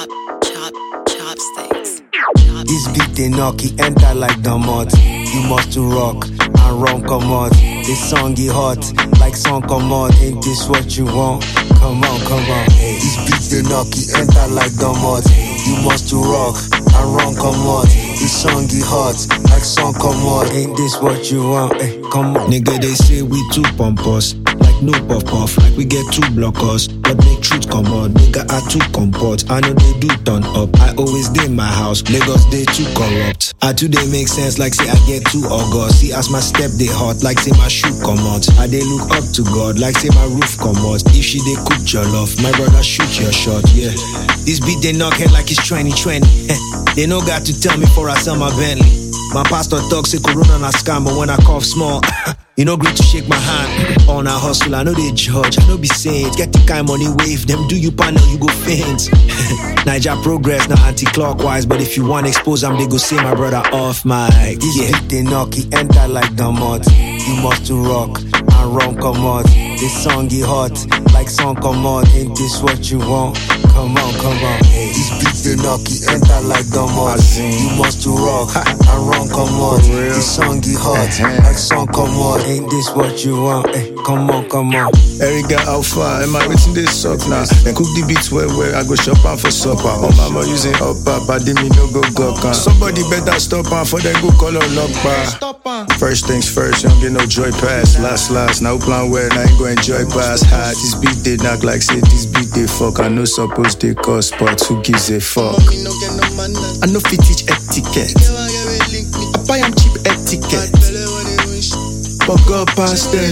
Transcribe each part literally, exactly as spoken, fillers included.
chop, chop, chopsticks. Chop This beat they knock, he enter like the mud. You must to rock and run come out. This song he hot, like song come out. Ain't this what you want? Come on, come on. Hey. This beat they knock, he enter like the mud. You must to rock and run come out. This song he hot, like song come out. Ain't this what you want? Hey, come on. Nigga, they say we too pompous. Like no puff puff, like we get two blockers. But make truth come out, nigga, I too comport. I know they do turn up. I always dey my house, Lagos they too corrupt. I too they make sense, like say I get too august. See as my step they hot, like say my shoe come out. I they look up to God, like say my roof come out. If she they cook your love, my brother shoot your shot, yeah. This beat they knock head like it's twenty twenty. They no got to tell me for I sell my Bentley. My pastor talk say Corona na scam, but when I cough small, you know great to shake my hand. On a hustle, I know they judge, I know be saint. Get the kind money wave, them do you panel, you go faint. Niger progress, now anti-clockwise, but if you want expose them, they go say my brother off mic. This Yeah. beat they knock, he enter like the mud. You must to rock and run come out. This song he hot, like song come out. Ain't this what you want? Come on, come on. Hey. This beat they knock, he enter like the mud. You must to rock and run come out. This song he hot, like song come out. Ain't this what you want? Hey, come on, come on. Erica Alpha, am I waiting this suck now? Then cook the beats where where I go shop am for supper. Oh mama using up up, I did me no go go can. Somebody better stop am for them go call on lock bar. First things first, you don't get no joy pass. Last last, now plan well, now ain't go enjoy pass. Ha, this beat they knock like say this beat they fuck. I know suppose they cost, but who gives a fuck? I know fit teach etiquette. I buy am cheap etiquette. But God past them.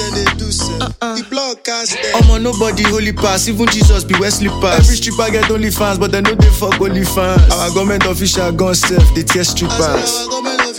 I'm on nobody holy pass, even Jesus be where slippers. Every stripper get only fans, but they know they fuck only fans. Our government official gun self, they tear strippers.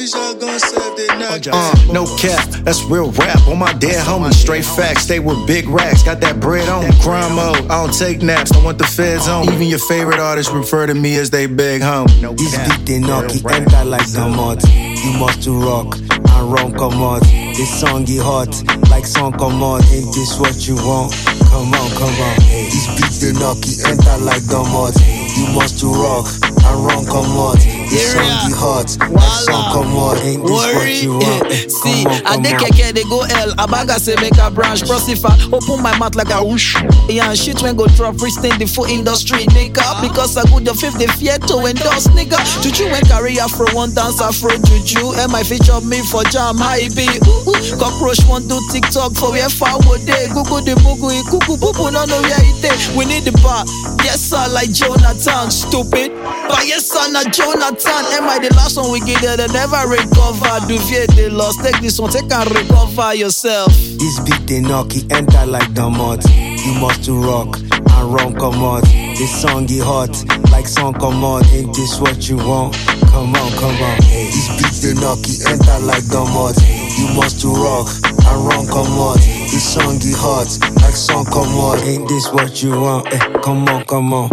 Uh, no cap, that's real rap. On my dead homie, straight facts. Stay with big racks, got that bread on. Crime mode, I don't take naps, don't want the feds on. Even your favorite artists refer to me as they big home. No This cap. beat they knock, he enter like the mud. You must to rock and run come out. This song he hot, like song come out. Ain't this what you want? Come on, come on. Hey. This beat they knock, he enter like the mud. You must to rock and run come out. This song he hot, like song come out. Ain't this what you want? See, Come on, I come dey on. keke they go L. Abaga say make a branch. Prosifa open my mouth like a whoosh. Yeah, and shit when go drop, pristine the full industry, nigga. Because I go the fifth, they fear to endorse, nigga. Juju when carry afro one dance afro juju. And my feature me for jam high B. Ooh, ooh. Cockroach want do TikTok for where far would they? Google the mugu, kuku pupu, no no where it is. We need the bar. Yes sir, like Jonathan, stupid. But yes sir, not Jonathan. Am I the last one we get there? They never recover. Duvier they lost. Take this one, take and recover yourself. This beat they knock, he enter like the mud. You must to rock and run come out. This song he hot, like song come out. Ain't this what you want? Come on, come on. Hey. This beat they knock, he enter like the mud. You must to rock and run come out. This song he hot, like song come out. Ain't this what you want? Hey, come on, come on.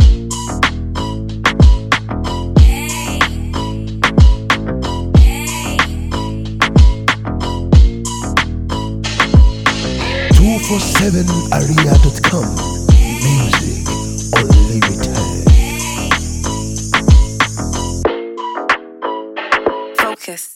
two forty-seven area dot com. Music unlimited. Focus.